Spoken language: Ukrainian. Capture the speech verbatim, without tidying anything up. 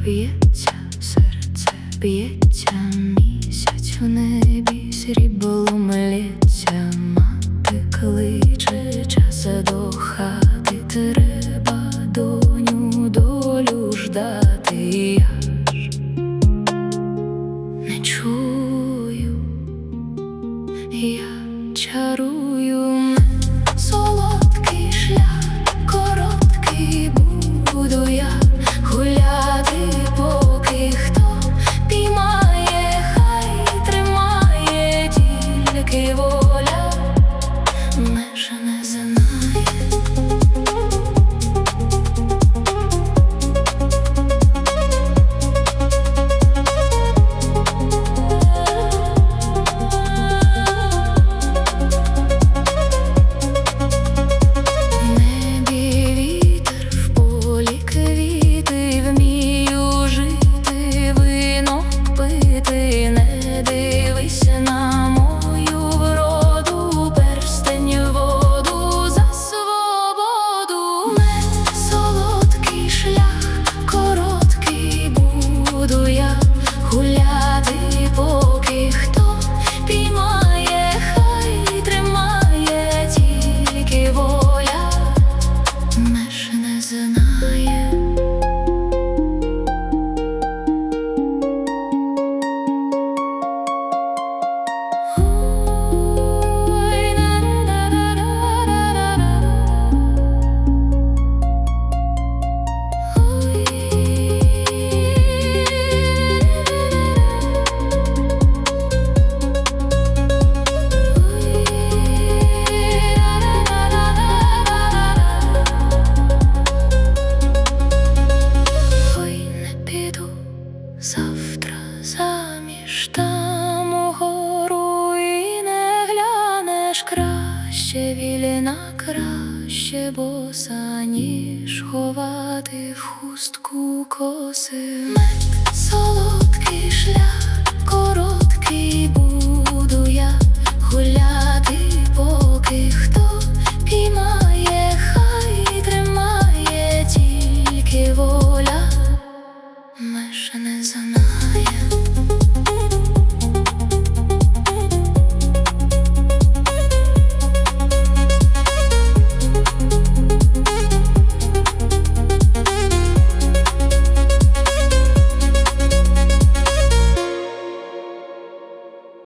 б'ється, серце б'ється, місяць у небі сріблом лється. Мати кличе, час до хати, треба доню долю ждати. Я ж не чую, я чарую. Солодкий шлях, короткий, буду я гуляти, поки хто піймає, хай тримає, тільки воля меж не знає. Завтра заміж там угору і не глянеш, краще вільна, краще боса, ніж ховати в хустку коси. Мед, солодкий шлях, короткий, буду я гуляти, поки